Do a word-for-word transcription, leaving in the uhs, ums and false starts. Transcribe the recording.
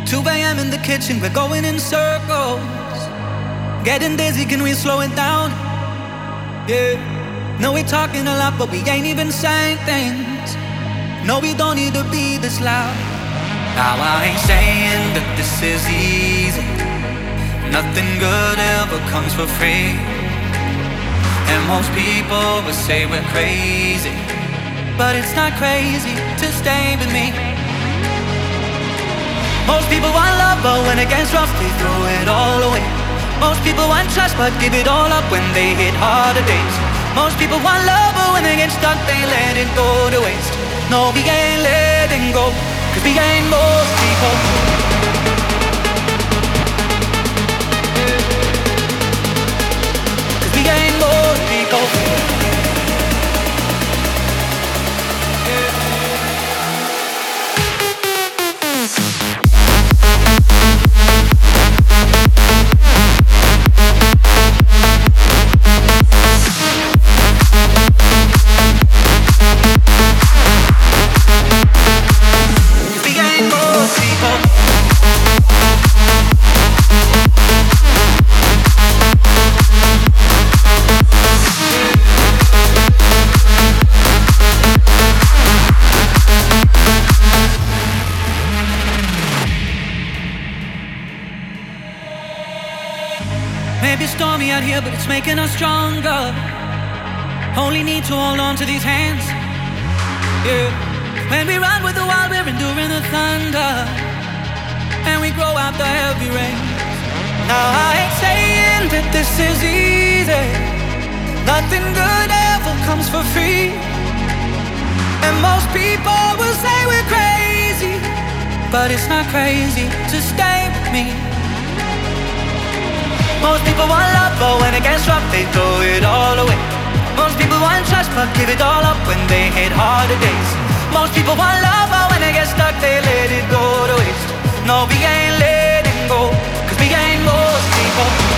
two a m in the kitchen, we're going in circles. Getting dizzy, can we slow it down? Yeah. No, we're talking a lot, but we ain't even saying things. No, we don't need to be this loud. Now I ain't saying that this is easy. Nothing good ever comes for free. And most people will say we're crazy, but it's not crazy to stay with me. Most people want love, but when it gets rough, they throw it all away. Most people want trust, but give it all up when they hit harder days. Most people want love, but when they get stuck, they let it go to waste. No, we ain't letting go, cause we ain't most people. Cause we ain't most people. Maybe stormy out here, but it's making us stronger. Only need to hold on to these hands. Yeah. When we run with the wild, we're enduring the thunder, and we grow out the heavy rain. Now I ain't saying that this is easy. Nothing good ever comes for free. And most people will say we're crazy, but it's not crazy to stay with me. Most people want love, but when it gets rough, they throw it all away. Most people want trust, but give it all up when they hit harder days. Most people want love, but when they get stuck, they let it go to waste. No, we ain't letting go, cause we ain't most people.